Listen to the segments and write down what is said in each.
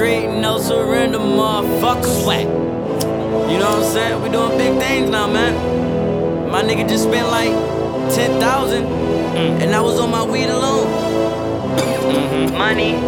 street, no surrender, motherfuckers. Whack. You know what I'm saying? We doing big things now, man. My nigga just spent like 10,000, and I was on my weed alone. Money,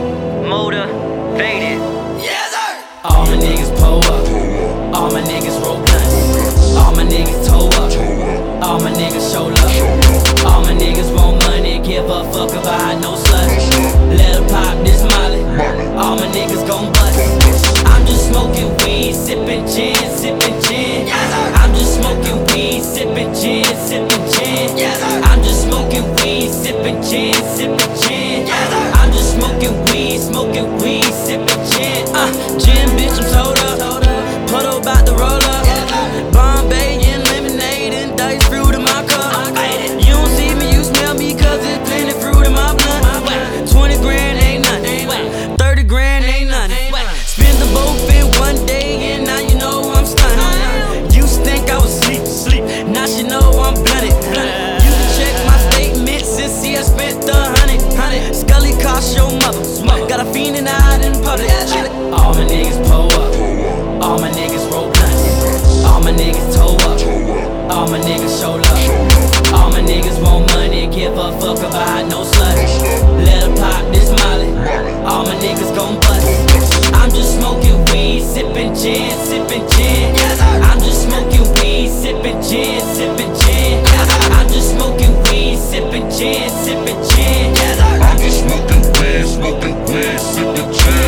motivated. Yes, sir. All my niggas pull up. All my niggas roll blunts. All my niggas toe up. All my niggas show love. All my niggas want money, give a fuck about I no slut. Let her pop this molly. All my niggas gon' bust. I'm just smoking weed, sippin' gin, sippin' gin. I'm just smoking weed, sippin' gin, sippin' gin. I'm just smoking weed, sippin' gin, sippin' gin. I'm just smoking weed, sippin' gin. Gin, bitch, I'm told up. Puddle bout to roll up. Bombay and lemonade and dice fruit in my cup. You don't see me, you smell me, cause there's plenty fruit in my blunt. 20 grand ain't nothing. 30 grand ain't nothing. Spend them both in one day and now you know I'm stunning. Used to think I was sleep. Now she know I'm blunted. You can check my statements and see I spent the hundred. Scully cost your mother. Got a fiend and out in public. All my niggas pull up. All my niggas roll blunts. All my niggas toe up. All my niggas show love. All my niggas want money, give a fuck about no slut. Let her pop this molly. All my niggas gon' bust. I'm just smoking weed, sippin' gin, sippin' gin. I'm just smoking weed, sippin' gin, sippin' gin. I'm just smoking weed, sippin' gin, sippin' gin. I'm just smoking weed, sippin' gin.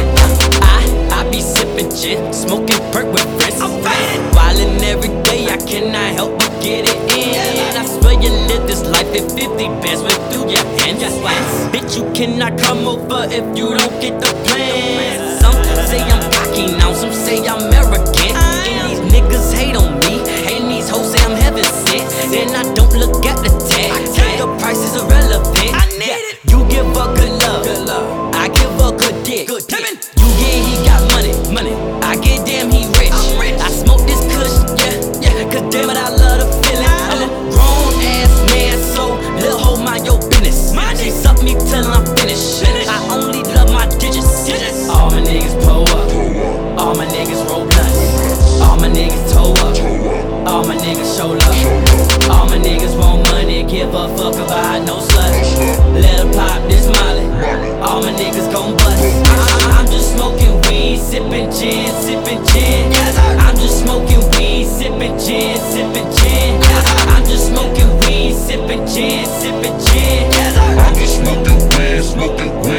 I be sippin' gin, smoking perk with friends. Wildin' every day, I cannot help but get it in. I swear you live this life at 50 bands went through your hands. Bitch, you cannot come over if you don't get the plan. Some say I'm cocky now, some say I'm arrogant. And these niggas hate on me, and these hoes say I'm heaven sent. Then I don't look at the tag, the price is irrelevant. You give a good love, I give a good dick. You get he got money, I get damn he rich. I smoke this kush, cause damn it I love the feeling. I'm a grown ass man, so little hoe mind your business. She suck me till I'm finished. I only love my digits. All my niggas pull up. All my niggas roll blunts. All my niggas toe up. All my niggas show love. All my niggas want money, give a fuck about no slut. Let her pop this molly. All my niggas gon' bust. I'm just smoking weed, sippin' gin, sippin' gin. I'm just smoking weed, sippin' gin, sippin' gin. I'm just smoking weed, sippin' gin, sippin' gin. I'm just smoking weed,